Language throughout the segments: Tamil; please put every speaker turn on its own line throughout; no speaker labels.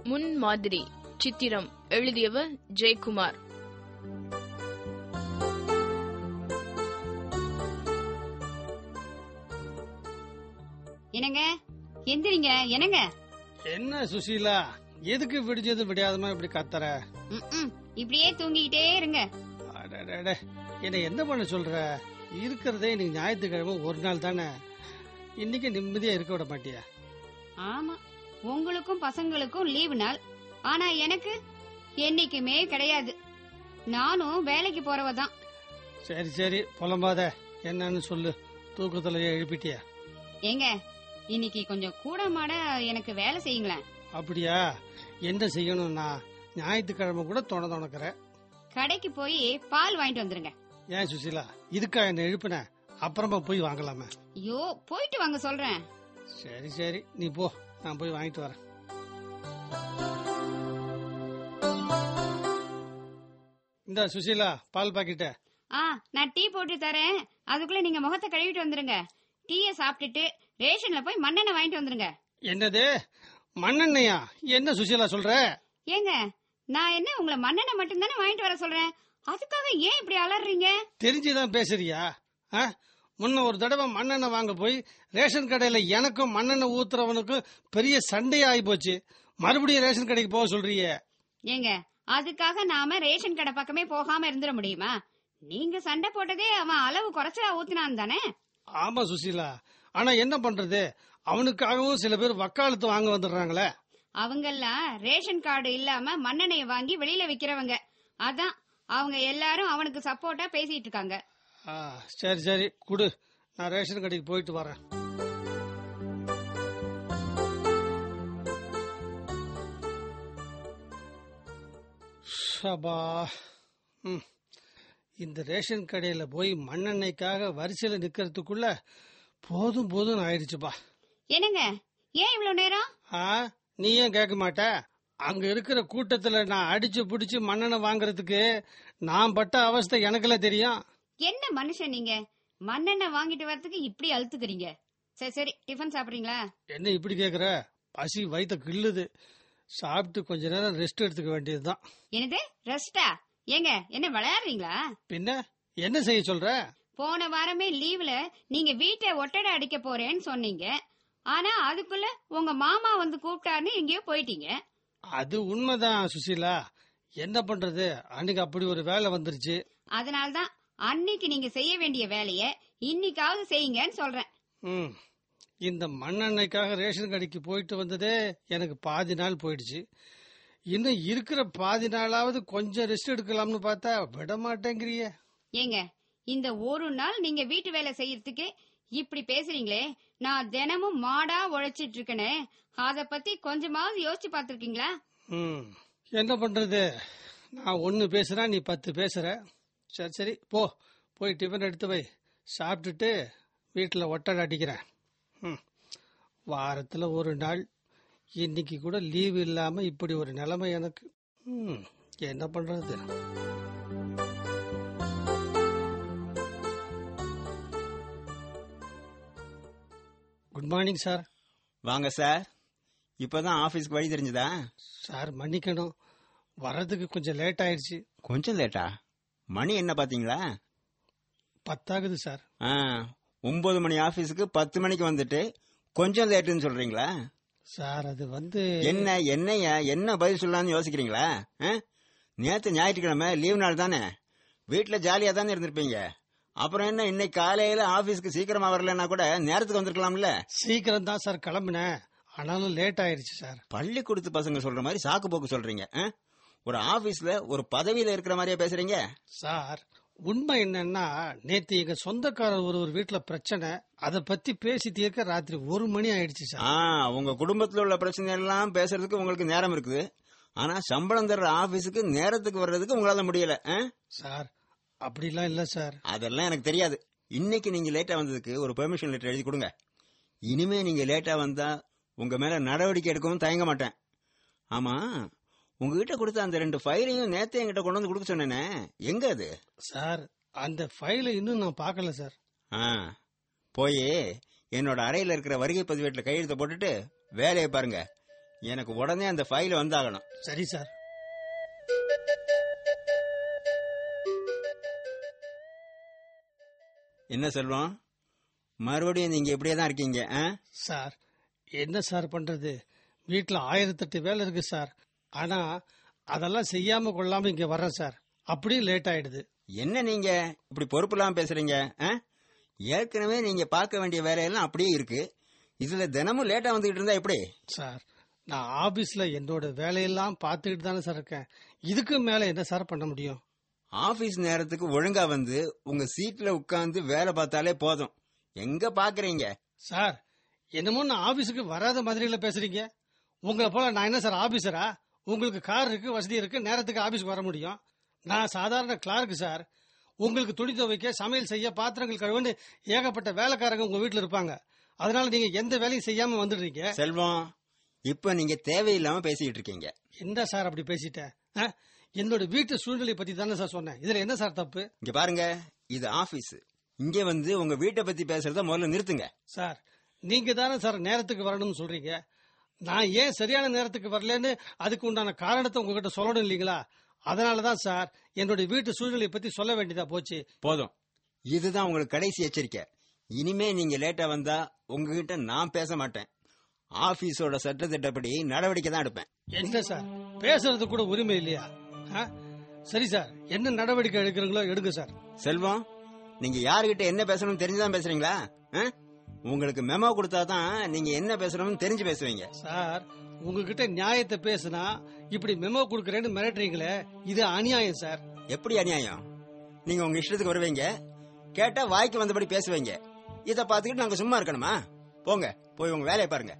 முன் மாதிரி சித்திரம் எழுதியவர் ஜெயக்குமார்.
என்னங்க எந்திரிங்க. என்னங்க
என்ன சுசீலா, எதுக்கு விடிஞ்சது விடியாதமா இப்படி கத்துற?
இப்படியே தூங்கிக்கிட்டே இருங்க.
என்ன என்ன பண்ண சொல்ற? இருக்கிறதே இன்னைக்கு ஞாயிற்றுக்கிழமை ஒரு நாள் தானே, இன்னைக்கு நிம்மதியா இருக்க விட மாட்டியா?
ஆமா, உங்களுக்கும் பசங்களுக்கும் லீவு நாள், ஆனா எனக்கு என்னைக்குமே கிடையாது. நானும் வேலைக்கு போறவதான்.
சரி சரி புலம்பாத, என்னன்னு சொல்லு. தூக்கத்துல எழுப்பிட்டியா?
ஏங்க இன்னைக்கு கொஞ்சம் கூட மாட எனக்கு வேலை செய்யுங்களேன்.
அப்படியா? என்ன செய்யணும்னா ஞாயிற்றுக்கிழமை கூட துணக்கிற.
கடைக்கு போய் பால் வாங்கிட்டு வந்துருங்க.
ஏன் சுசீலா, இதுக்கா என்ன எழுப்பின? அப்புறமா போய் வாங்கலாமே.
ஐயோ, போயிட்டு வாங்க சொல்றேன்.
சரி சரி நீ போ, நான் போய் வாங்கிட்டு வரேன். இந்த சுசீலா, பால் பாக்கிட்ட.
நான் டீ போட்டு தரேன், அதுக்குள்ள நீங்க முகத்தை கழுவிட்டு வந்துருங்க. டீய சாப்பிட்டுட்டு ரேஷன்ல போய் மண்ணெண்ணெய் வாங்கிட்டு வந்துருங்க.
என்னது மண்ணெண்ணையா? என்ன சுசீலா சொல்ற?
ஏங்க நான் என்ன உங்களை மண்ணெண்ணெய் மட்டும் தானே வாங்கிட்டு வர சொல்றேன், அதுக்காக ஏன் இப்படி அலறீங்க?
தெரிஞ்சுதான் பேசுறியா? முன்ன ஒரு தடவை மண்ணெண்ணெய் வாங்க போய் ரேஷன் கடையில எனக்கும் மண்ணெண்ணெய் ஊத்துறவனுக்கும் பெரிய சண்டையா ஆகி போச்சு. மறுபடியும் ரேஷன் கடைக்கு போக சொல்றீங்க.
ஏங்க அதுக்காக நாம ரேஷன் கடை பக்கமே போகாம இருந்துட முடியுமா? நீங்க சண்டை போட்டதே அவன் அளவு குறைச்சா ஊத்தினான் தானே?
ஆமா சுசீலா, ஆனா என்ன பண்றது, அவனுக்காகவும் சில பேர் வக்காலத்து வாங்க வந்துடுறாங்களே.
அவங்கெல்லாம் ரேஷன் கார்டு இல்லாம மண்ணெண்ணெய வாங்கி வெளியில விக்கிறவங்க. அதான் அவங்க எல்லாரும் அவனுக்கு சப்போர்ட்டா பேசிட்டு இருக்காங்க.
சரி சரி குடு, நான் ரேஷன் கடைக்கு போயிட்டு வரேன். இந்த ரேஷன் கடையில போய் மண்ணெண்ணெய்க்காக வரிசையில நிக்கிறதுக்குள்ள போதும் போதும் ஆயிடுச்சுப்பா.
என்னங்க ஏன் இவ்வளவு நேரம்?
நீ ஏன் கேட்க மாட்ட? அங்க இருக்கிற கூட்டத்துல நான் அடிச்சு புடிச்சு மண்ணெண்ணெய் வாங்குறதுக்கு நான் பட்ட அவஸ்தை எனக்குல தெரியும்.
என்ன மனுஷன் நீங்க, மண்ணெண்ணெய் வாங்கிட்டு வரதுக்கு இப்படி அழுத்துக்கிறீங்க. சரி சரி டிஃபன் சாப்பிடுறீங்களா?
என்ன இப்படி கேக்குற? பசி வயித்த கிள்ளுது, சாப்பிட்டு கொஞ்ச நேரம் ரெஸ்ட் எடுத்துக்க வேண்டியதுதான்.
என்னது ரெஸ்டா? ஏங்க என்ன விளையாடுறீங்களா?
பின்ன என்ன செய்ய சொல்ற?
போன வாரமே லீவ்ல நீங்க வீட்டை ஒட்டடை அடிக்க போறேன்னு சொன்னீங்க, ஆனா அதுக்குள்ள உங்க மாமா வந்து கூப்பிட்டாருன்னு எங்கேயோ போயிட்டீங்க.
அது உண்மைதான் சுசீலா, என்ன பண்றது, அன்னைக்கு அப்படி ஒரு வேலை வந்துருச்சு.
அதனால்தான் அன்னைக்கு நீங்க செய்ய வேண்டிய வேலைய இன்னைக்காவது செய்யுங்கன்னு சொல்றேன்.
இந்த மண்ணெண்ணெய்க்காக ரேஷன் கடைக்கு போயிட்டு வந்ததே எனக்கு பாதி நாள் போயிடுச்சு. இன்னும் இருக்கிற பாதி நாளாவது கொஞ்சம் ரெஸ்ட் எடுக்கலாம்னு பார்த்தா விட மாட்டேங்கிறிய.
ஏங்க இந்த ஒரு நாள் நீங்க வீட்டு வேலை செய்யறதுக்கு இப்படி பேசுறீங்களே, நான் தினமும் மாடா உழைச்சிட்டு இருக்கனே, அத பத்தி கொஞ்சமாவது யோசிச்சு பாத்துருக்கீங்களா?
என்ன பண்றது, நான் 1 பேசுறேன், நீ 10 பேசுற. சரி சரி போ, போய் டிஃபன் எடுத்து வை, சாப்பிட்டுட்டு வீட்டுல ஒட்டடை அடிக்கிறேன். வாரத்துல ஒரு நாள், இன்னைக்கு கூட லீவ் இல்லாம இப்படி ஒரு நிலைமை எனக்கு. என்ன பண்றது? Good morning sir.
வாங்க சார். இப்பதான் ஆபீஸ்க்கு வழி தெரிஞ்சதா?
சார் மன்னிக்கணும், வர்றதுக்கு கொஞ்சம் லேட் ஆயிடுச்சு.
கொஞ்சம் லேட்டா? மணி என்ன பாத்தீங்களா?
10 ஆகுது சார்.
9 மணி ஆபீஸுக்கு 10 மணிக்கு வந்துட்டு கொஞ்சம் லேட்டுன்னு சொல்றீங்களா?
சார் அது வந்து
என்ன பதில் சொல்லலாம்னு யோசிக்கிறீங்களா? நேத்து ஞாயிற்றுக்கிழமை லீவ் நாள் தானே, வீட்டுல ஜாலியா தானே இருந்திருப்பீங்க. அப்புறம் என்ன இன்னைக்கு காலையில ஆபீஸ்க்கு சீக்கிரமா வரலன்னா கூட நேரத்துக்கு வந்திருக்கலாம்ல.
சீக்கிரம் தான் சார் கிளம்பினேன், ஆனாலும் லேட் ஆயிடுச்சு சார்.
பள்ளிக்கூடத்து பசங்க சொல்ற மாதிரி சாக்கு போக்கு சொல்றீங்க. ஒரு ஆபீஸ்ல ஒரு பதவியில இருக்கிற மாதிரியே பேசுறீங்க
சார். உண்மை என்னன்னா, நேத்து எங்க சொந்தக்காரர் ஒரு வீட்டுல பிரச்சனை, அத பத்தி பேசி தீர்க்க ராத்திரி 1 மணி ஆயிடுச்சு சார்.
உங்க குடும்பத்துல உள்ள பிரச்சனை எல்லாம் பேசுறதுக்கு உங்களுக்கு நேரம் இருக்குது, ஆனா சம்பளம் தர்ற ஆபீஸுக்கு நேரத்துக்கு வர்றதுக்கு உங்களால முடியல.
சார் அப்படிலாம் இல்ல சார்.
அதெல்லாம் எனக்கு தெரியாது. இன்னைக்கு நீங்க லேட்டா வந்ததுக்கு ஒரு பெர்மிஷன் லெட்டர் எழுதி கொடுங்க. இனிமே நீங்க லேட்டா வந்தா உங்க மேல நடவடிக்கை எடுக்கவும் தயங்க மாட்டேன். ஆமா, உங்ககிட்ட கொடுத்த அந்த 2 ஃபைலையும் நேத்தே என்கிட்ட கொண்டு வந்து கொடுக்க சொன்னேனே, எங்க அது?
சார் அந்த ஃபைலை இன்னும் நான் பார்க்கல சார்.
போய் என்னோட அறையில இருக்கிற வருகை பதிவேட்டில் கையெழுத்த போட்டுட்டு வேலையை பாருங்க. எனக்கு உடனே அந்த ஃபைல் வந்தாகணும்.
சரி சார்.
என்ன செல்வம், மறுபடியும் நீங்க இப்படியே தான் இருக்கீங்க?
சார் என்ன சார் பண்றது, வீட்டுல 1008 வேலை இருக்கு சார். ஆனா அதெல்லாம் செய்யாம கொள்ளாம இங்க வர்றேன் சார். அப்படியே லேட் ஆயிடுது.
என்ன நீங்க இப்படி பொறுப்பு இல்லாம பேசுறீங்க? ஏற்கனவே நீங்க பார்க்க வேண்டிய வேலையெல்லாம் அப்படியே இருக்கு. இதுல தினமும் லேட்டா வந்துகிட்டு இருந்தா எப்படி?
சார் நான் ஆபீஸ்ல என்னோட வேலையெல்லாம் பார்த்துக்கிட்டு தானே சார் இருக்கேன். இதுக்கு மேல என்ன சார் பண்ண முடியும்?
ஆபீஸ் நேரத்துக்கு ஒழுங்கா வந்து உங்க சீட்ல உட்கார்ந்து வேலை பார்த்தாலே போதும். எங்க பாக்குறீங்க?
சார் என்னமோ நான் ஆபீஸுக்கு வராத மாதிரில பேசுறீங்க. உங்களை போல நான் என்ன சார் ஆபீசரா? உங்களுக்கு கார் இருக்கு, வசதி இருக்கு, நேரத்துக்கு ஆபீஸ்க்கு வர முடியும். நான் சாதாரண கிளார்க்கு சார். உங்களுக்கு துணி துவைக்க, சமையல் செய்ய, பாத்திரங்கள் கழுவுன்னு ஏகப்பட்ட வேலைக்காரங்க உங்க வீட்டுல இருப்பாங்க. அதனால நீங்க எந்த வேலையும் செய்யாம வந்துடுறீங்க.
செல்வம், இப்ப நீங்க தேவையில்லாம பேசிட்டு இருக்கீங்க.
என்ன சார் அப்படி பேசிட்டேன்? என்னோட வீட்டு சூழ்நிலை பத்தி தானே சார் சொன்னேன். இதுல என்ன சார் தப்பு?
இங்க பாருங்க, இது ஆபீஸ். இங்க வந்து உங்க வீட்டை பத்தி பேசுறத முதல்ல நிறுத்துங்க.
சார் நீங்க தானே சார் நேரத்துக்கு வரணும்னு சொல்றீங்க. நான் ஏன் சரியான நேரத்துக்கு வரலன்னு அதுக்கு உண்டான காரணத்தை உங்ககிட்ட சொல்லணும் இல்லீங்களா? அதனாலதான் சார் என்னோட வீட்டு சூழ்நிலையை பத்தி சொல்ல வேண்டியதா போச்சு.
போதும், இதுதான் உங்களுக்கு கடைசி எச்சரிக்கை. இனிமே நீங்க லேட்டா வந்தா உங்ககிட்ட நான் பேச மாட்டேன். ஆபீஸோட சட்டத்திட்டப்படி நடவடிக்கை தான் எடுப்பேன்.
என்ன சார் பேசுறது கூட உரிமை இல்லையா? சரி சார், என்ன நடவடிக்கை எடுக்கிறீங்களோ எடுங்க சார்.
செல்வம், நீங்க யாருகிட்ட என்ன பேசணும்னு தெரிஞ்சுதான் பேசுறீங்களா? உங்களுக்கு மெமோ கொடுத்தாதான் நீங்க என்ன பேசணும்னு தெரிஞ்சு பேசுவீங்க.
சார் உங்ககிட்ட நியாயத்தை பேசுனா இப்படி மெமோ கொடுக்கறேன்னு மிரட்டுறீங்களே, இது அநியாயம் சார்.
எப்படி அநியாயம்? நீங்க உங்க இஷ்டத்துக்கு வருவீங்க, கேட்டா வாய்க்கு வந்தபடி பேசுவீங்க. இத பாத்துக்கிட்டு நாங்க சும்மா இருக்கணுமா? போங்க, போய் உங்க வேலையை பாருங்க.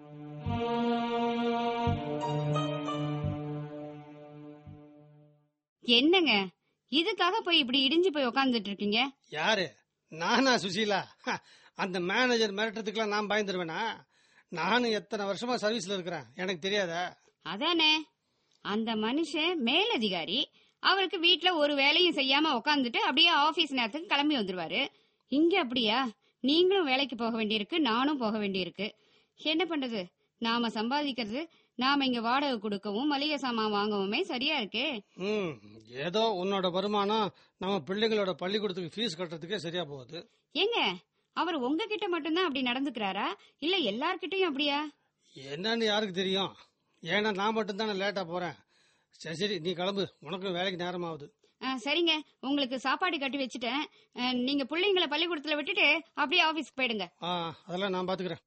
என்னங்க இதுக்காக போய் இப்படி இடிஞ்சு போய் உட்கார்ந்துட்டு இருக்கீங்க?
யாரு? நானா சுசீலா? அந்த மேனேஜர் மிரட்டுறதுக்கெல்லாம் நான் பயந்துருவேனா? நானும் எத்தனை வருஷமா சர்வீஸ்ல இருக்கிறேன், எனக்கு தெரியாதா?
அதானே, அந்த மனுஷன் மேலதிகாரி. அவருக்கு வீட்டுல ஒரு வேலையும் செய்யாம உட்காந்துட்டு அப்படியே ஆபீஸ் நேரத்துக்கு கிளம்பி வந்துருவாரு. இங்க அப்படியா? நீங்களும் வேலைக்கு போக வேண்டியிருக்கு, நானும் போக வேண்டியிருக்கு. என்ன பண்றது? நாம சம்பாதிக்கிறது, நாம இங்க வாடகை கொடுக்கவும் மளிகை சாமான் வாங்கவுமே சரியா இருக்கே.
ஏதோ உன்னோட வருமானம் நம்ம பிள்ளைங்களோட பள்ளிக்கூடத்துக்கு ஃபீஸ் கட்டுறதுக்கே சரியா போகுது.
ஏங்க அவர் உங்ககிட்ட மட்டும்தான் அப்படி நடந்துக்கிறாரா, இல்ல எல்லார்கிட்டயும் அப்படியா?
என்னன்னு யாருக்கு தெரியும்? ஏன்னா நான் மட்டும் தானே லேட்டா போறேன். சரி சரி, நீ கிளம்பு, உனக்கு வேலைக்கு நேரம் ஆகுது.
சரிங்க, உங்களுக்கு சாப்பாடு கட்டி வச்சுட்டேன். நீங்க பிள்ளைங்களை பள்ளிக்கூடத்துல விட்டுட்டு அப்படியே ஆபீஸ்க்கு போயிடுங்க.
அதெல்லாம் நான் பாத்துக்கிறேன்.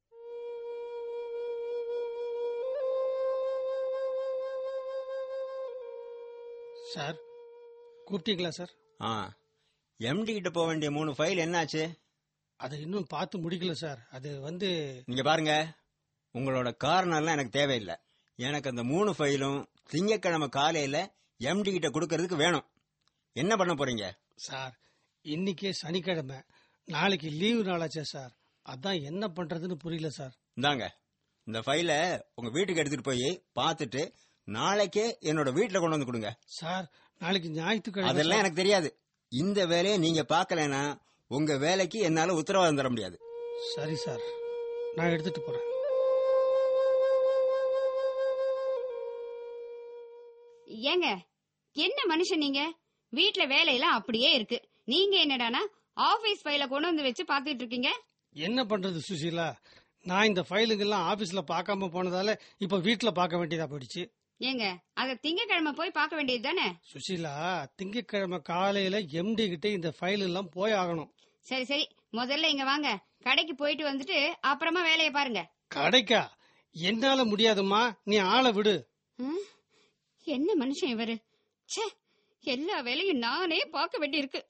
சார் கூப்பிட்டீங்களா சார்?
எம்டி கிட்ட போக வேண்டிய 3 ஃபைல் என்னாச்சு?
அதை இன்னும் பார்த்து முடிக்கல சார். அது வந்து
நீங்க பாருங்க, உங்களோட காரணம் எல்லாம் எனக்கு தேவையில்லை. எனக்கு அந்த 3 ஃபைலும் திங்கட்கிழமை காலையில எம்டி கிட்ட கொடுக்கறதுக்கு வேணும். என்ன பண்ண போறீங்க?
சார் இன்னைக்கே சனிக்கிழமை, நாளைக்கு லீவு நாளாச்சே சார். அதான் என்ன பண்றதுன்னு புரியல சார்.
இந்தாங்க, இந்த ஃபைலை உங்க வீட்டுக்கு எடுத்துட்டு போய் பார்த்துட்டு நாளைக்கே என்னோட வீட்டுல கொண்டு வந்து கொடுங்க.
சார் நாளைக்கு ஞாயிற்றுக்கிழமை.
அதெல்லாம் எனக்கு தெரியாது. இந்த வேலையை நீங்க பார்க்கலனா உங்க வேலைக்கு என்னால உத்தரவாதம் தர முடியாது.
சரி சார், நான் எடுத்துட்டு போறேன்.
ஏங்க என்ன மனுஷன் நீங்க? வீட்டுல வேலையெல்லாம் அப்படியே இருக்கு, நீங்க என்னடானா ஆபீஸ் ஃபைல கொண்டு வந்து வச்சு பாத்துட்டு இருக்கீங்க.
என்ன பண்றது சுசீலா, நான் இந்த ஃபைலுங்கெல்லாம் ஆபீஸ்ல பார்க்காம போனதால இப்ப வீட்டுல பார்க்க வேண்டியதா போயிடுச்சு.
ஏங்க அத திங்கக்கிழமை போய் பார்க்க வேண்டியது தானே?
சுசீலா, திங்கக்கிழமை காலையில எம்டி கிட்ட இந்த ஃபைல் எல்லாம் போய் ஆகணும்.
சரி சரி, முதல்ல இங்க வாங்க, கடைக்கு போயிட்டு வந்துட்டு அப்புறமா வேலையை பாருங்க.
கடைக்கா? என்னால முடியாதுமா, நீ ஆளை விடு.
என்ன மனுஷன் இவரு? ச்சே, எல்லா வேலையும் நானே பார்க்க வேண்டியிருக்கு.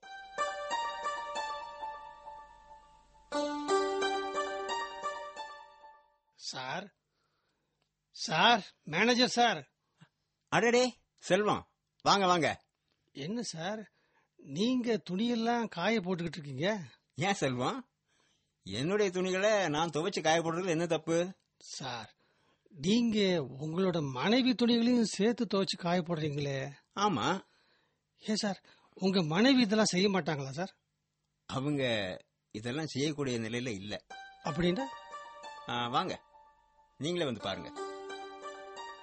Sir sir, manager sir.
அடடே செல்வம், வாங்க வாங்க.
என்ன சார் நீங்க துணியெல்லாம் காய போட்டுக்கிட்டு இருக்கீங்க?
ஏன் செல்வம், என்னுடைய துணிகளை நான் துவைச்சு காய போடுறதுல என்ன தப்பு?
சார் நீங்க உங்களோட மனைவி துணிகளையும் சேர்த்து துவைச்சு காய போடுறீங்களே.
ஆமா.
ஏன் சார் உங்க மனைவி இதெல்லாம் செய்ய மாட்டாங்களா சார்?
அவங்க இதெல்லாம் செய்யக்கூடிய நிலையில இல்ல.
அப்படின்னா
வாங்க, நீங்களே வந்து பாருங்க.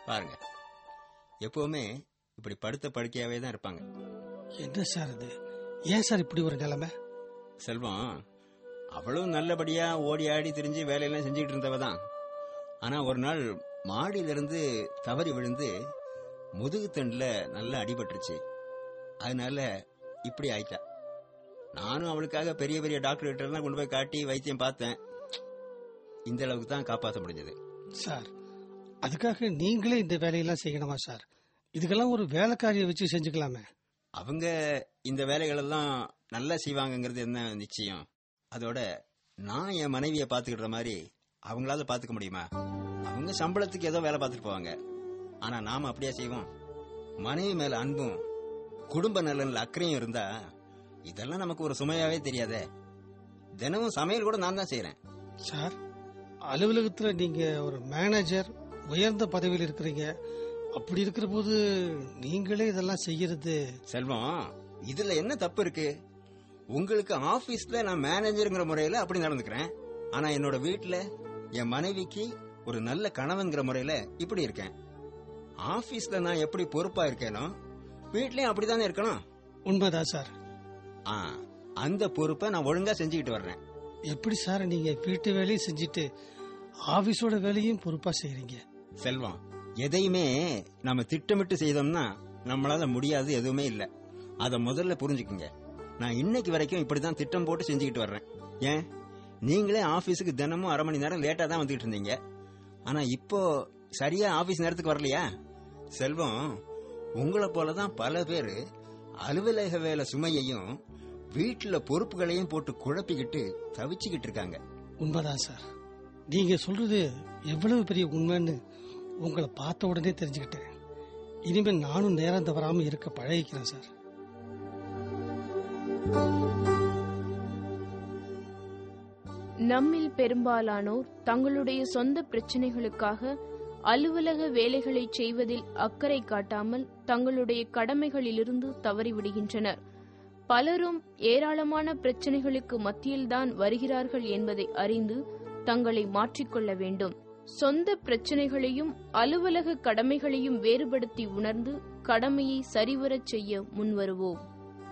பாருங்க, எப்பவுமே இப்படி படுத்த படுக்கையாவே தான் இருப்பாங்க.
என்ன சார் இது? ஏன் சார் இப்படி ஒரு நிலைமை?
செல்வம் அவளும் நல்லபடியா ஓடி ஆடி திரிஞ்சு வேலையெல்லாம் செஞ்சுக்கிட்டு இருந்தவ தான். ஆனா ஒரு நாள் மாடியிலிருந்து தவறி விழுந்து முதுகு தண்டுல நல்லா அடிபட்டுருச்சு. அதனால இப்படி ஆயிட்டா. நானும் அவளுக்காக பெரிய பெரிய டாக்டர் கிட்ட எல்லாம் கொண்டு போய் காட்டி வைத்தியம் பார்த்தேன். இந்த அளவுக்கு தான் காப்பாற்ற முடிஞ்சது.
சார், அதுக்காக நீங்களே இந்த வேலையெல்லாம் செய்யணுமா சார்? இதுக்கெல்லாம் ஒரு வேலைக்காரியை வச்சு செஞ்சுக்கலாமே.
அவங்க இந்த வேலைகளெல்லாம் நல்லா செய்வாங்கங்கிறது என்ன நிச்சயம்? அதோட நான் என் மனைவியை பாத்துக்கிற மாதிரி அவங்களால பாத்துக்க முடியுமா? அவங்க சம்பளத்துக்கு ஏதோ வேலை பார்த்துட்டு போவாங்க. ஆனா நாம அப்படியே செய்வோம்? மனைவி மேல அன்பும் குடும்ப நலன்ல அக்கறையும் இருந்தா இதெல்லாம் நமக்கு ஒரு சுமையாவே தெரியாதே. தினமும் சமையல் கூட நான் தான் செய்யறேன்.
சார், அலுவலகத்துல நீங்க ஒரு மேனேஜர், உயர்ந்த பதவியில் இருக்கிறீங்க. அப்படி இருக்கிற போது நீங்களே இதெல்லாம் செய்யறது.
செல்வம், இதுல என்ன தப்பு இருக்கு? உங்களுக்கு ஆபீஸ்ல நான் மேனேஜர்ங்கிற முறையில அப்படி நடந்துக்கிறேன். ஆனா என்னோட வீட்டுல என் மனைவிக்கு ஒரு நல்ல கணவன்கிற முறையில இப்படி இருக்கேன். ஆபீஸ்ல நான் எப்படி பொறுப்பா இருக்கேனோ வீட்லயும் அப்படித்தானே இருக்கணும்.
உண்மைதான் சார்.
அந்த பொறுப்பை நான் ஒழுங்கா செஞ்சுக்கிட்டு வர்றேன்.
எப்படி சார் நீங்க வீட்டு வேலையும் செஞ்சுட்டு ஆபீஸோட வேலையும் பொறுப்பா செய்யறீங்க?
செல்வம், எதையுமே நம்ம திட்டமிட்டு செய்தோம்னா நம்மளால முடியாது எதுவுமே இல்ல. அத முதல்ல புரிஞ்சுக்குங்க. நான் இன்னைக்கு வரைக்கும் இப்படிதான் திட்டம் போட்டு செஞ்சுக்கிட்டு வர்றேன். ஏன், நீங்களே ஆபீஸுக்கு தினமும் 1/2 மணி நேரம் லேட்டா தான் வந்துட்டு இருந்தீங்க. ஆனா இப்போ சரியா ஆபீஸ் நேரத்துக்கு வரலையா? செல்வம், உங்களை போலதான் பல பேரு அலுவலக வேலை சுமையையும் வீட்டுல பொறுப்புகளையும் போட்டு குழப்பிக்கிட்டு தவிச்சுக்கிட்டு இருக்காங்க.
உண்மைதான் சார். நீங்க சொல்றது எவ்வளவு பெரிய உண்மைன்னு உங்களை பார்த்த உடனே தெரிஞ்சுக்கிட்டேன். இனிமேல் நானும் நேரம் தவறாம இருக்க பழகிக்கிறேன் சார்.
நம்மில் பெரும்பாலானோர் தங்களுடைய சொந்த பிரச்சனைகளுக்காக அலுவலக வேலைகளை செய்வதில் அக்கறை காட்டாமல் தங்களுடைய கடமைகளிலிருந்து தவறிவிடுகின்றனர். பலரும் ஏராளமான பிரச்சனைகளுக்கு மத்தியில்தான் வருகிறார்கள் என்பதை அறிந்து தங்களை மாற்றிக்கொள்ள வேண்டும். சொந்த பிரச்சனைகளையும் அலுவலக கடமைகளையும் வேறுபடுத்தி உணர்ந்து கடமையை சரிவரச் செய்ய முன்வருவோம்.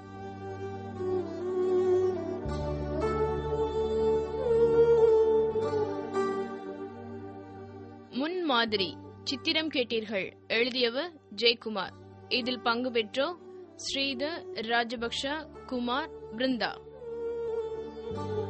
முன்மாதிரி சித்திரம் கேட்டீர்கள். எழுதியவர் ஜெயக்குமார். இதில் பங்கு பெற்றோர் ஸ்ரீதர், ராஜபக்ஷ, குமார், பிருந்தா.